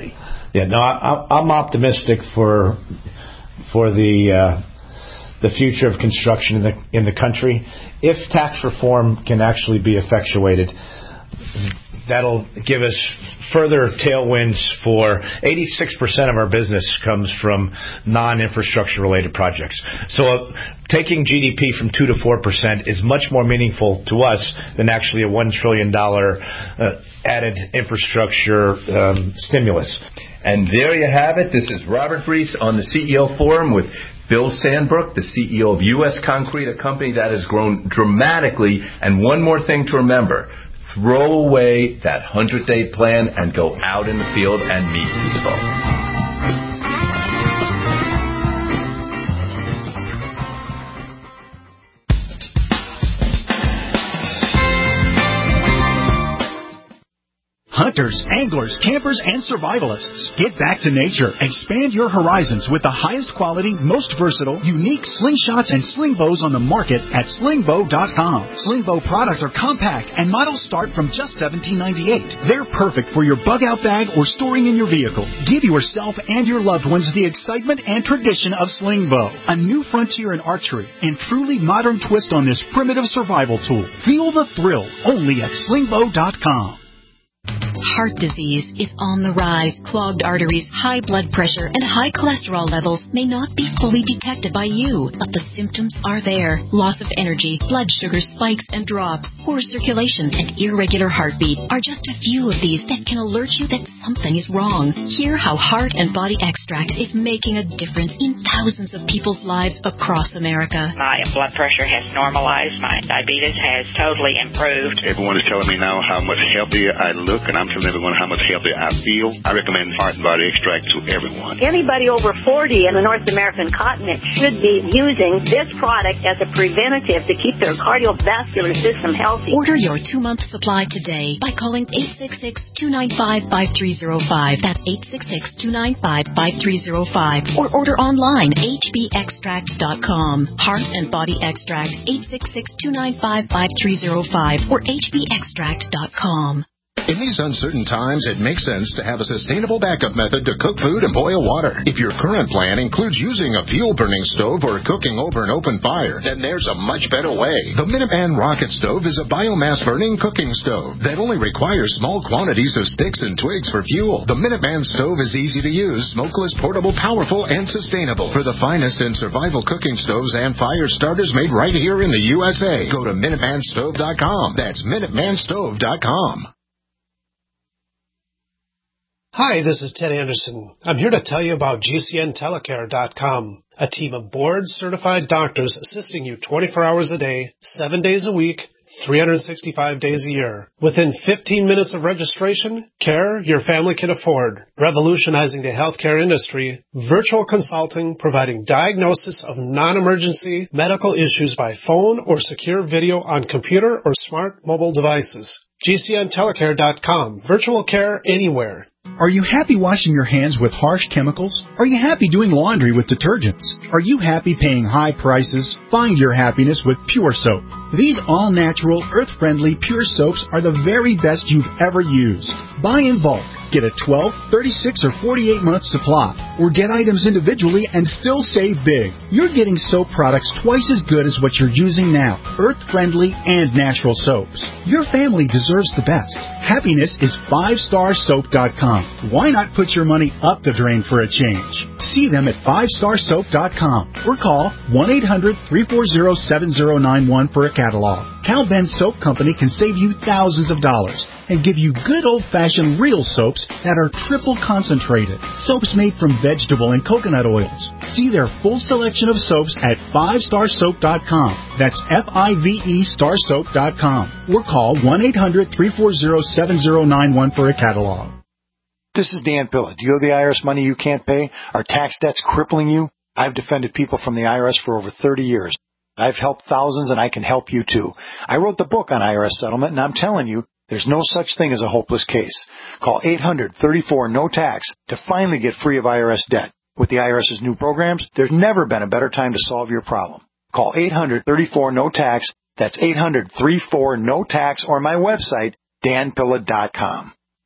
Yeah, no, I, I'm optimistic for for the uh, the future of construction in the in the country. If tax reform can actually be effectuated, that'll give us further tailwinds for eighty-six percent of our business comes from non-infrastructure related projects. So uh, taking G D P from two to four percent is much more meaningful to us than actually a one trillion dollars uh, added infrastructure um, stimulus. And there you have it. This is Robert Reese on the C E O Forum with Bill Sandbrook, the C E O of U S Concrete, a company that has grown dramatically. And one more thing to remember. Throw away that hundred-day plan and go out in the field and meet people. Hunters, anglers, campers, and survivalists. Get back to nature. Expand your horizons with the highest quality, most versatile, unique slingshots and sling bows on the market at sling bow dot com. Sling bow products are compact and models start from just seventeen ninety-eight. They're perfect for your bug out bag or storing in your vehicle. Give yourself and your loved ones the excitement and tradition of sling bow, a new frontier in archery and truly modern twist on this primitive survival tool. Feel the thrill only at sling bow dot com. Heart disease is on the rise. Clogged arteries, high blood pressure, and high cholesterol levels may not be fully detected by you, but the symptoms are there. Loss of energy, blood sugar spikes and drops, poor circulation, and irregular heartbeat are just a few of these that can alert you that something is wrong. Hear how Heart and Body Extract is making a difference in thousands of people's lives across America. My blood pressure has normalized. My diabetes has totally improved. Everyone is telling me now how much healthier I look, and I'm telling everyone how much healthier I feel. I recommend Heart and Body Extract to everyone. Anybody over forty in the North American continent should be using this product as a preventative to keep their cardiovascular system healthy. Order your two-month supply today by calling eight six six, two nine five, five three zero five. That's eight six six, two nine five, five three zero five. Or order online, h b extract dot com. Heart and Body Extract, eight six six, two nine five, five three zero five or h b extract dot com. In these uncertain times, it makes sense to have a sustainable backup method to cook food and boil water. If your current plan includes using a fuel-burning stove or cooking over an open fire, then there's a much better way. The Minuteman Rocket Stove is a biomass-burning cooking stove that only requires small quantities of sticks and twigs for fuel. The Minuteman Stove is easy to use, smokeless, portable, powerful, and sustainable. For the finest in survival cooking stoves and fire starters made right here in the U S A, go to minuteman stove dot com. That's minuteman stove dot com. Hi, this is Ted Anderson. I'm here to tell you about G C N telecare dot com, a team of board-certified doctors assisting you twenty-four hours a day, seven days a week, three hundred sixty-five days a year. Within fifteen minutes of registration, care your family can afford. Revolutionizing the healthcare industry, virtual consulting providing diagnosis of non-emergency medical issues by phone or secure video on computer or smart mobile devices. G C N telecare dot com. Virtual care anywhere. Are you happy washing your hands with harsh chemicals? Are you happy doing laundry with detergents? Are you happy paying high prices? Find your happiness with Pure Soap. These all-natural, earth-friendly Pure Soaps are the very best you've ever used. Buy in bulk. Get a twelve, thirty-six, or forty-eight month supply, or get items individually and still save big. You're getting soap products twice as good as what you're using now, earth-friendly and natural soaps. Your family deserves the best. Happiness is five star soap dot com. Why not put your money up the drain for a change? See them at five star soap dot com or call one eight hundred, three four zero, seven zero nine one for a catalog. Cal Ben Soap Company can save you thousands of dollars and give you good old-fashioned real soaps that are triple concentrated. Soaps made from vegetable and coconut oils. See their full selection of soaps at five star soap dot com. That's F I V E star soap dot com. Or call one eight hundred, three four zero, seven zero nine one for a catalog. This is Dan Pilla. Do you owe the I R S money you can't pay? Are tax debts crippling you? I've defended people from the I R S for over thirty years. I've helped thousands, and I can help you too. I wrote the book on I R S settlement, and I'm telling you, there's no such thing as a hopeless case. Call eight hundred, thirty-four, no tax to finally get free of I R S debt. With the IRS's new programs, there's never been a better time to solve your problem. Call eight hundred, thirty-four, no tax. That's eight hundred, thirty-four, no tax, or my website, dan pilla dot com.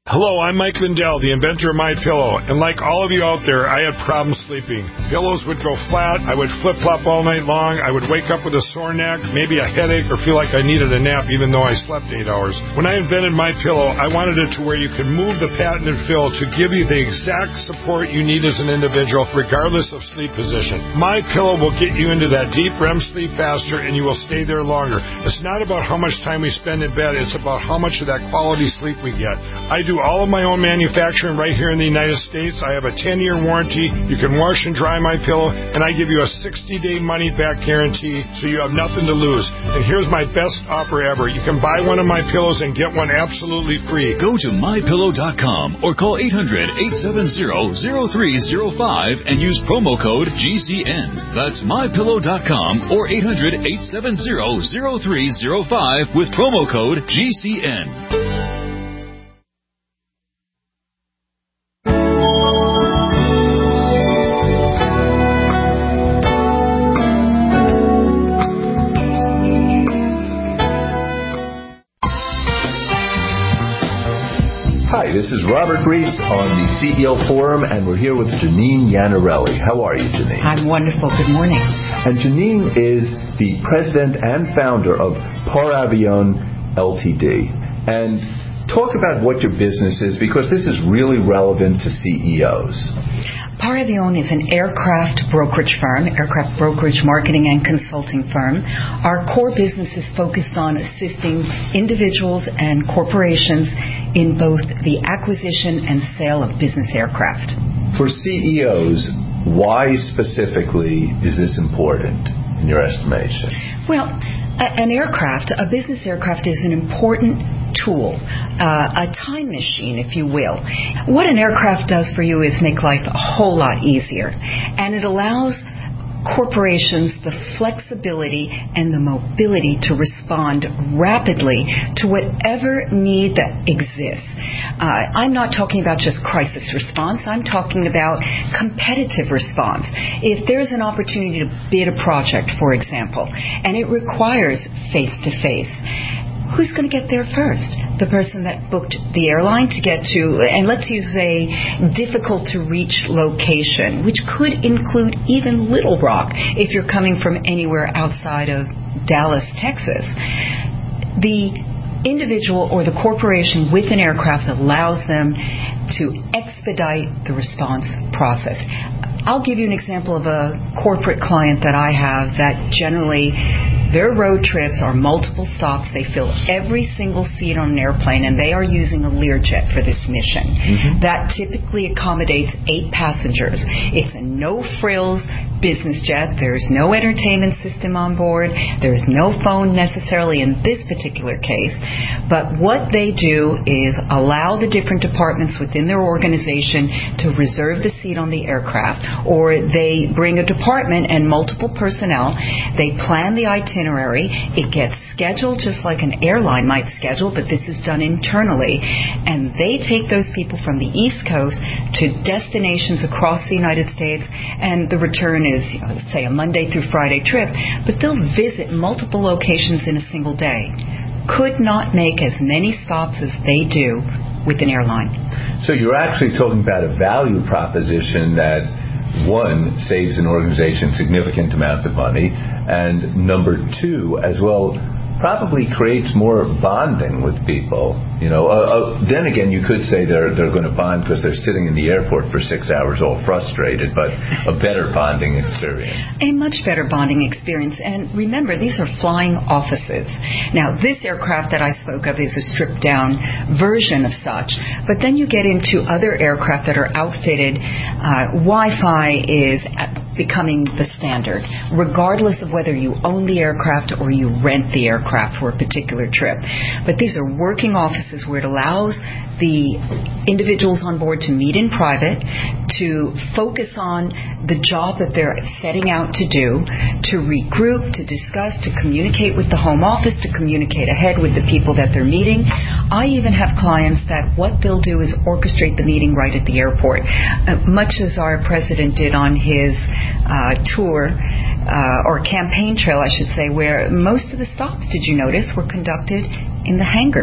Hello, I'm Mike Lindell, the inventor of MyPillow, and like all of you out there, I had problems sleeping. Pillows would go flat, I would flip-flop all night long, I would wake up with a sore neck, maybe a headache, or feel like I needed a nap even though I slept eight hours. When I invented MyPillow, I wanted it to where you could move the patented fill to give you the exact support you need as an individual, regardless of sleep position. MyPillow will get you into that deep R E M sleep faster, and you will stay there longer. It's not about how much time we spend in bed, it's about how much of that quality sleep we get. I do all of my own manufacturing right here in the United States. I have a ten-year warranty. You can wash and dry my pillow, and I give you a sixty-day money-back guarantee, so you have nothing to lose. And here's my best offer ever. You can buy one of my pillows and get one absolutely free. Go to my pillow dot com or call eight hundred, eight seven zero, zero three zero five and use promo code G C N. That's my pillow dot com or eight hundred, eight seven zero, zero three zero five with promo code G C N. Hi, this is Robert Reese on the C E O Forum, and we're here with Janine Yanarelli. How are you, Janine? I'm wonderful. Good morning. And Janine is the president and founder of Par Avion L T D. And talk about what your business is, because this is really relevant to C E Os. Par Avion is an aircraft brokerage firm, aircraft brokerage marketing and consulting firm. Our core business is focused on assisting individuals and corporations in both the acquisition and sale of business aircraft. For C E Os, why specifically is this important in your estimation? Well, an aircraft, a business aircraft, is an important tool, uh, a time machine, if you will. What an aircraft does for you is make life a whole lot easier, and it allows corporations the flexibility and the mobility to respond rapidly to whatever need that exists. Uh, I'm not talking about just crisis response. I'm talking about competitive response. If there's an opportunity to bid a project, for example, and it requires face-to-face, who's going to get there first? The person that booked the airline to get to, and let's use a difficult-to-reach location, which could include even Little Rock if you're coming from anywhere outside of Dallas, Texas. The individual or the corporation with an aircraft allows them to expedite the response process. I'll give you an example of a corporate client that I have that generally their road trips are multiple stops. They fill every single seat on an airplane, and they are using a Learjet for this mission. Mm-hmm. That typically accommodates eight passengers. It's a no-frills business jet. There's no entertainment system on board. There's no phone necessarily in this particular case. But what they do is allow the different departments within their organization to reserve the seat on the aircraft, or they bring a department and multiple personnel. They plan the itinerary. It gets scheduled just like an airline might schedule, but this is done internally. And they take those people from the East Coast to destinations across the United States, and the return is, you know, let's say, a Monday through Friday trip, but they'll visit multiple locations in a single day. Could not make as many stops as they do with an airline. So you're actually talking about a value proposition that, one, saves an organization significant amount of money, and number two, as well, probably creates more bonding with people. You know, uh, uh, then again, you could say they're they're going to bond because they're sitting in the airport for six hours all frustrated, but a better bonding experience. A much better bonding experience. And remember, these are flying offices. Now, this aircraft that I spoke of is a stripped-down version of such, but then you get into other aircraft that are outfitted. Uh, Wi-Fi is becoming the standard, regardless of whether you own the aircraft or you rent the aircraft for a particular trip. But these are working offices where it allows the individuals on board to meet in private, to focus on the job that they're setting out to do, to regroup, to discuss, to communicate with the home office, to communicate ahead with the people that they're meeting. I even have clients that what they'll do is orchestrate the meeting right at the airport, uh, much as our president did on his uh, tour, uh, or campaign trail, I should say, where most of the stops, did you notice, were conducted in the hangars.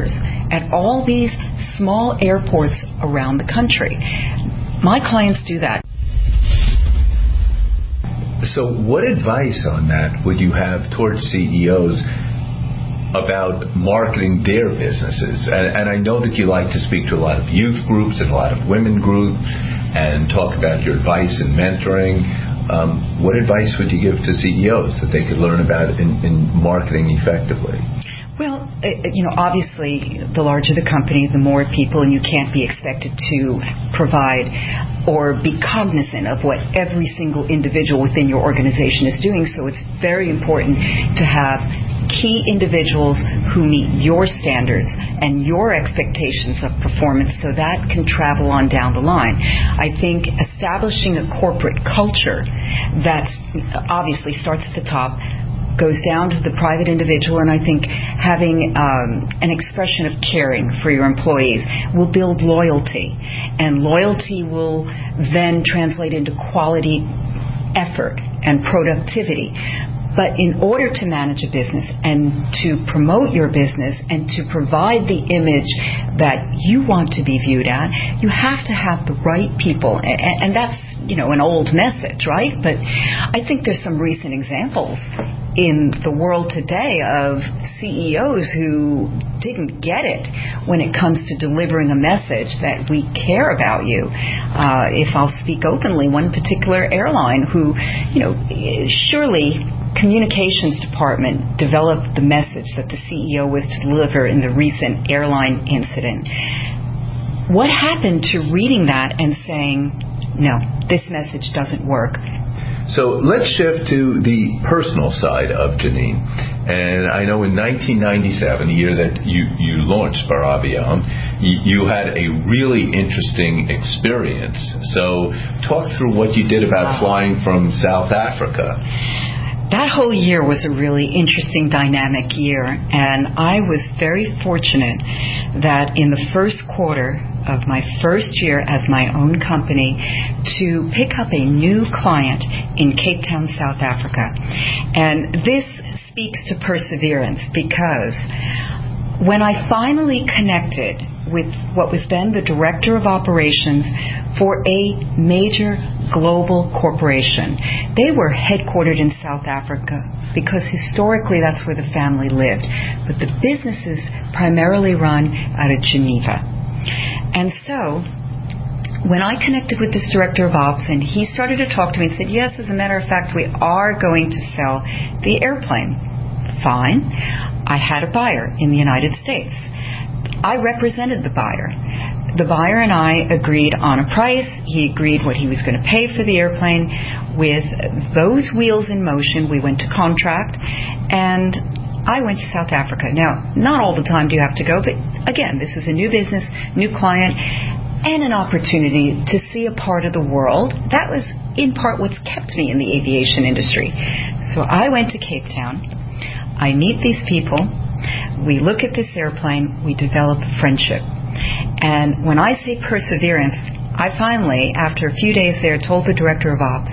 at all these small airports around the country. My clients do that. So what advice on that would you have towards C E Os about marketing their businesses? And, and I know that you like to speak to a lot of youth groups and a lot of women groups and talk about your advice and mentoring. Um, what advice would you give to C E Os that they could learn about in, in marketing effectively? Well, you know, obviously, the larger the company, the more people, and you can't be expected to provide or be cognizant of what every single individual within your organization is doing. So it's very important to have key individuals who meet your standards and your expectations of performance so that can travel on down the line. I think establishing a corporate culture that obviously starts at the top, goes down to the private individual, and I think having um, an expression of caring for your employees will build loyalty, and loyalty will then translate into quality effort and productivity. But in order to manage a business and to promote your business and to provide the image that you want to be viewed at, you have to have the right people. And that's, you know, an old message, right? But I think there's some recent examples in the world today of C E Os who didn't get it when it comes to delivering a message that we care about you. Uh, if I'll speak openly, one particular airline who, you know, surely communications department developed the message that the C E O was to deliver in the recent airline incident. What happened to reading that and saying, no, this message doesn't work? So let's shift to the personal side of Janine. And I know in nineteen ninety-seven, the year that you, you launched Barabion, you, you had a really interesting experience. So talk through what you did about flying from South Africa. That whole year was a really interesting, dynamic year, and I was very fortunate that in the first quarter of my first year as my own company to pick up a new client in Cape Town, South Africa. And this speaks to perseverance, because when I finally connected with what was then the director of operations for a major global corporation. They were headquartered in South Africa because historically that's where the family lived. But the business is primarily run out of Geneva. And so when I connected with this director of ops and he started to talk to me and said, yes, as a matter of fact, we are going to sell the airplane. Fine. I had a buyer in the United States. I represented the buyer. The buyer and I agreed on a price. He agreed what he was going to pay for the airplane. With those wheels in motion, we went to contract, and I went to South Africa. Now, not all the time do you have to go, but again, this is a new business, new client, and an opportunity to see a part of the world. That was, in part, what's kept me in the aviation industry. So I went to Cape Town. I meet these people. We look at this airplane, we develop friendship. And when I say perseverance, I finally, after a few days there, told the director of ops,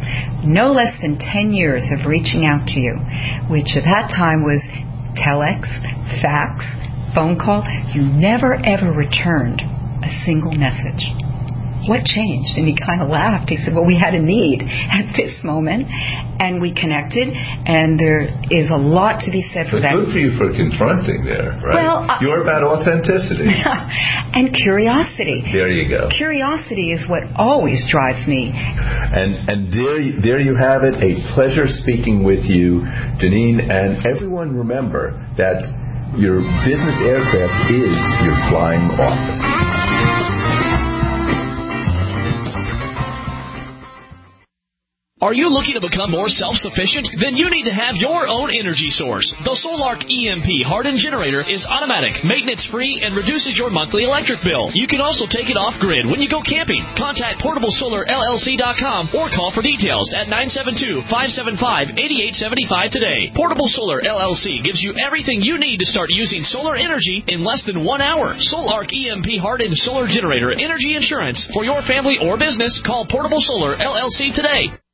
no less than ten years of reaching out to you, which at that time was telex, fax, phone call, you never ever returned a single message. What changed? And he kind of laughed. He said, well, we had a need at this moment, and we connected, and there is a lot to be said for but that. Good for you for confronting there, right? Well, uh, you're about authenticity. And curiosity. There you go. Curiosity is what always drives me. And and there, there you have it. A pleasure speaking with you, Janine. And everyone remember that your business aircraft is your flying office. Are you looking to become more self-sufficient? Then you need to have your own energy source. The Solark E M P hardened generator is automatic, maintenance-free, and reduces your monthly electric bill. You can also take it off-grid when you go camping. Contact portable solar L L C dot com or call for details at nine seven two, five seven five, eight eight seven five today. Portable Solar L L C gives you everything you need to start using solar energy in less than one hour. Solark E M P hardened solar generator energy insurance. For your family or business, call Portable Solar L L C today.